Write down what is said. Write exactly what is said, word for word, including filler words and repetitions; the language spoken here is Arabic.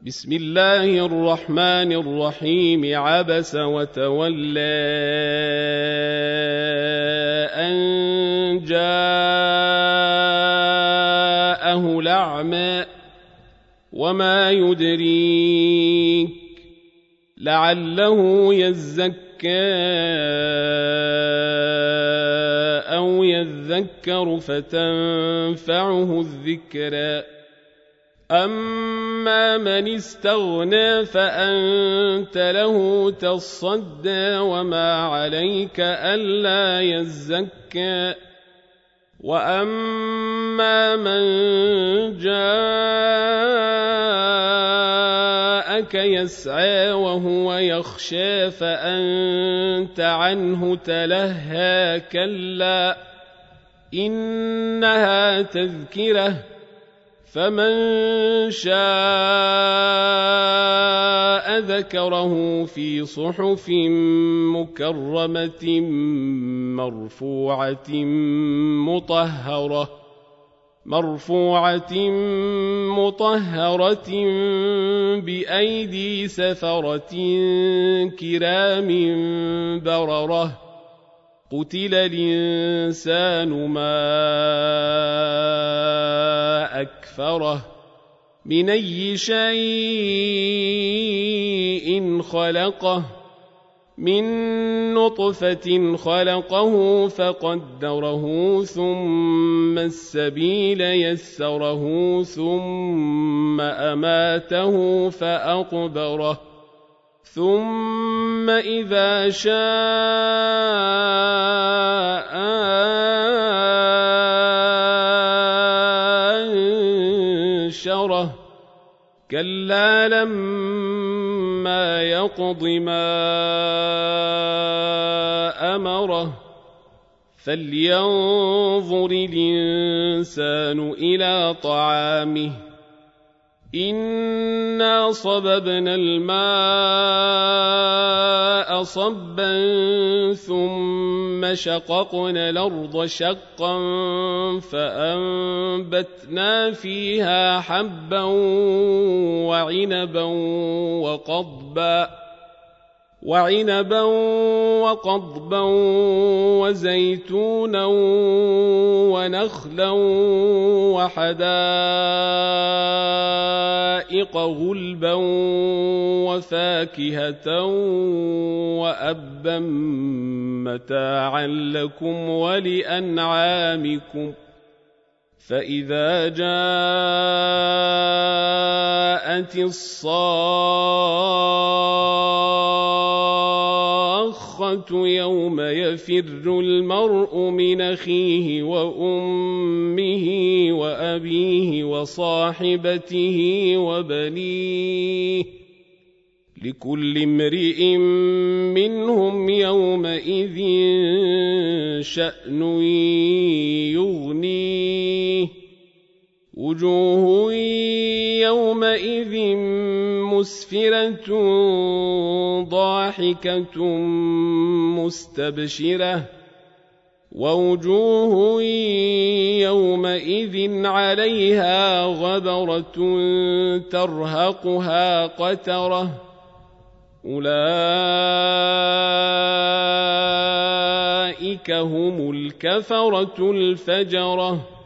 بسم الله الرحمن الرحيم عبس وتولى أن جاءه الأعمى وما يدريك لعله يزكى أو يذكر فتنفعه الذكرى أما من استغنى فأنت له تصدى وما عليك ألا يزكى وأما من جاءك يسعى وهو يخشى فأنت عنه تلهى كلا إنها تذكرة فمن شاء ذكره في صحف مكرمة مرفوعة مطهرة مرفوعة مطهرة بأيدي سفرة كرام بررة قتل الإنسان ما أكفره من أي شيء خلقه من نطفة خلقه فقدره ثم السبيل يسره ثم أماته فأقبره ثم إذا شاء أنشره كلا لما يقض ما أمره فلينظر الإنسان إلى طعامه إنا صببنا الماء صبا ثم شققنا الأرض شقا فأنبتنا فيها حبا وعنبا وقضبا وعنبا وقضبا وزيتونا ونخلا وحدائق غلبا وفاكهة وأبا متاعا لكم ولأنعامكم فإذا جاءت الصاخة يوم يفر المرء من أخيه وأمه وأبيه وصاحبته وبنيه لكل امرئ منهم يومئذ شأن يغنيه وجوه يومئذ مسفرة ضاحكة مستبشرة ووجوه يومئذ عليها غبرة ترهقها قترة أولئك هم الكفرة الفجرة